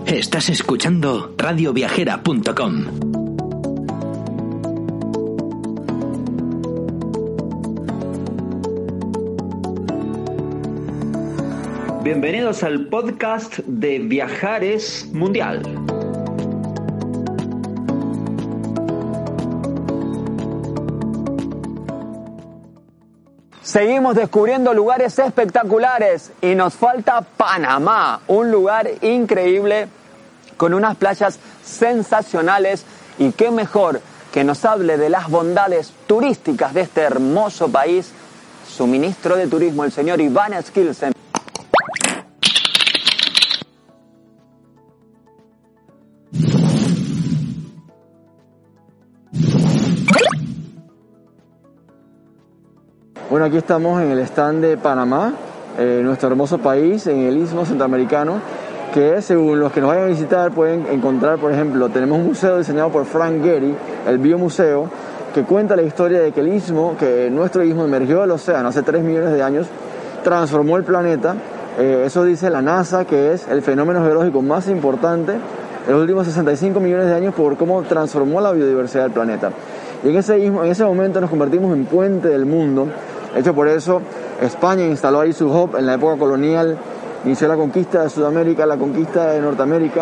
Estás escuchando radioviajera.com. Bienvenidos al podcast de Viajares Mundial. Seguimos descubriendo lugares espectaculares y nos falta Panamá, un lugar increíble con unas playas sensacionales, y qué mejor que nos hable de las bondades turísticas de este hermoso país, su ministro de Turismo, el señor Iván Skilsen. Bueno, aquí estamos en el stand de Panamá, nuestro hermoso país en el Istmo Centroamericano, que según los que nos vayan a visitar pueden encontrar, por ejemplo, tenemos un museo diseñado por Frank Gehry, el Biomuseo, que cuenta la historia de que el istmo, que nuestro istmo emergió del océano hace 3 millones de años, transformó el planeta. Eso dice la NASA, que es el fenómeno geológico más importante de los últimos 65 millones de años por cómo transformó la biodiversidad del planeta. Y en ese momento nos convertimos en puente del mundo. De hecho, por eso España instaló ahí su hub en la época colonial, inició la conquista de Sudamérica, la conquista de Norteamérica,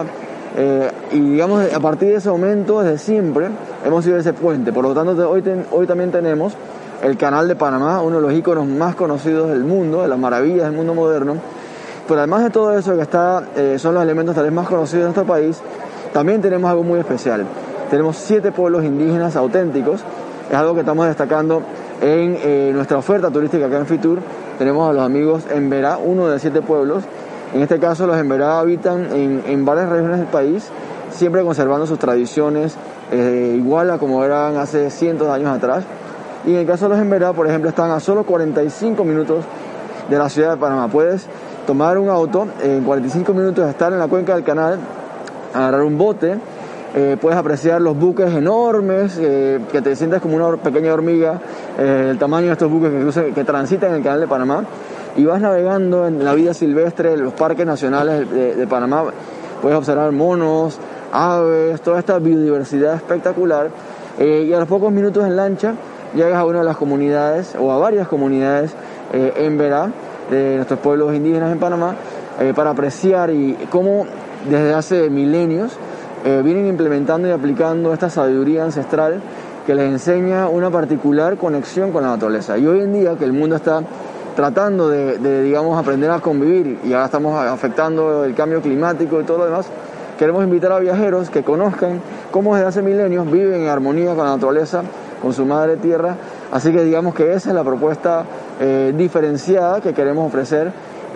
y digamos, a partir de ese momento, desde siempre, hemos sido ese puente. Por lo tanto, hoy también tenemos el Canal de Panamá, uno de los íconos más conocidos del mundo, de las maravillas del mundo moderno. Pero además de todo eso que son los elementos tal vez más conocidos de nuestro país, también tenemos algo muy especial. Tenemos 7 pueblos indígenas auténticos, es algo que estamos destacando en nuestra oferta turística acá en Fitur. Tenemos a los amigos Emberá, uno de 7 pueblos. En este caso, los Emberá habitan en varias regiones del país, siempre conservando sus tradiciones, igual a como eran hace cientos de años atrás. Y en el caso de los Emberá, por ejemplo, están a solo 45 minutos de la ciudad de Panamá. Puedes tomar un auto, en 45 minutos estar en la cuenca del canal, agarrar un bote, puedes apreciar los buques enormes, que te sientes como una pequeña hormiga, el tamaño de estos buques que transitan en el canal de Panamá, y vas navegando en la vida silvestre, en los parques nacionales de Panamá. Puedes observar monos, aves, toda esta biodiversidad espectacular, y a los pocos minutos en lancha llegas a una de las comunidades, o a varias comunidades Emberá, de nuestros pueblos indígenas en Panamá, para apreciar y cómo desde hace milenios vienen implementando y aplicando esta sabiduría ancestral que les enseña una particular conexión con la naturaleza. Y hoy en día, que el mundo está tratando de digamos, aprender a convivir, y ahora estamos afectando el cambio climático y todo lo demás, queremos invitar a viajeros que conozcan cómo desde hace milenios viven en armonía con la naturaleza, con su madre tierra. Así que digamos que esa es la propuesta diferenciada que queremos ofrecer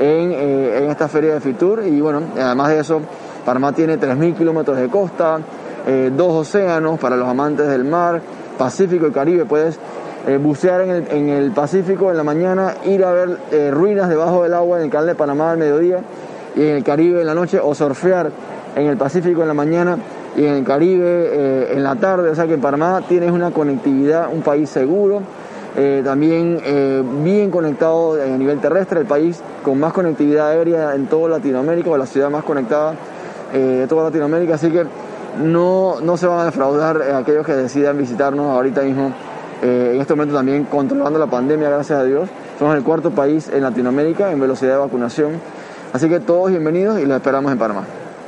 en esta feria de Fitur. Y bueno, además de eso, Panamá tiene 3.000 kilómetros de costa, 2 océanos para los amantes del mar, Pacífico y Caribe. Puedes bucear en el Pacífico en la mañana, ir a ver ruinas debajo del agua en el canal de Panamá al mediodía, y en el Caribe en la noche, o surfear en el Pacífico en la mañana y en el Caribe en la tarde. O sea que en Panamá tienes una conectividad, un país seguro, también bien conectado a nivel terrestre, el país con más conectividad aérea en toda Latinoamérica, o la ciudad más conectada de toda Latinoamérica. Así que no se van a defraudar aquellos que decidan visitarnos ahorita mismo. En este momento también controlando la pandemia, gracias a Dios. Somos el 4º país en Latinoamérica en velocidad de vacunación. Así que todos bienvenidos y los esperamos en Panamá.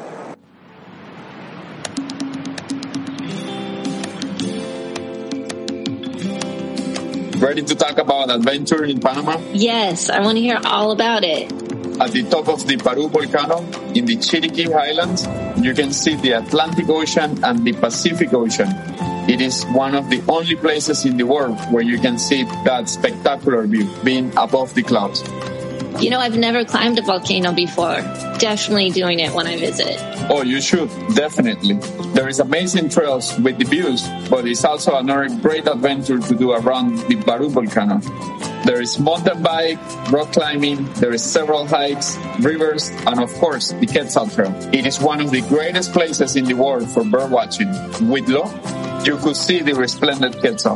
Ready to talk about adventure in Panama? Yes, I want to hear all about it. At the top of the Parú volcano, in the Chiriquí Highlands, you can see the Atlantic Ocean and the Pacific Ocean. It is one of the only places in the world where you can see that spectacular view, being above the clouds. You know, I've never climbed a volcano before. Definitely doing it when I visit. Oh, you should, definitely. There is amazing trails with the views, but it's also another great adventure to do around the Parú volcano. There is mountain bike, rock climbing, there is several hikes, rivers, and of course, the Quetzal Trail. It is one of the greatest places in the world for bird watching. With luck, you could see the resplendent Quetzal.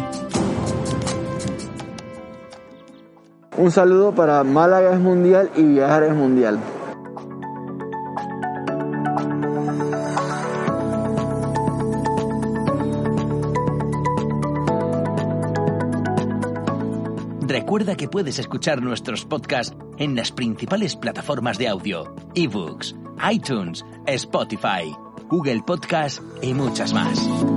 Un saludo para Málaga es Mundial y Viajar es Mundial. Recuerda que puedes escuchar nuestros podcasts en las principales plataformas de audio, eBooks, iTunes, Spotify, Google Podcast y muchas más.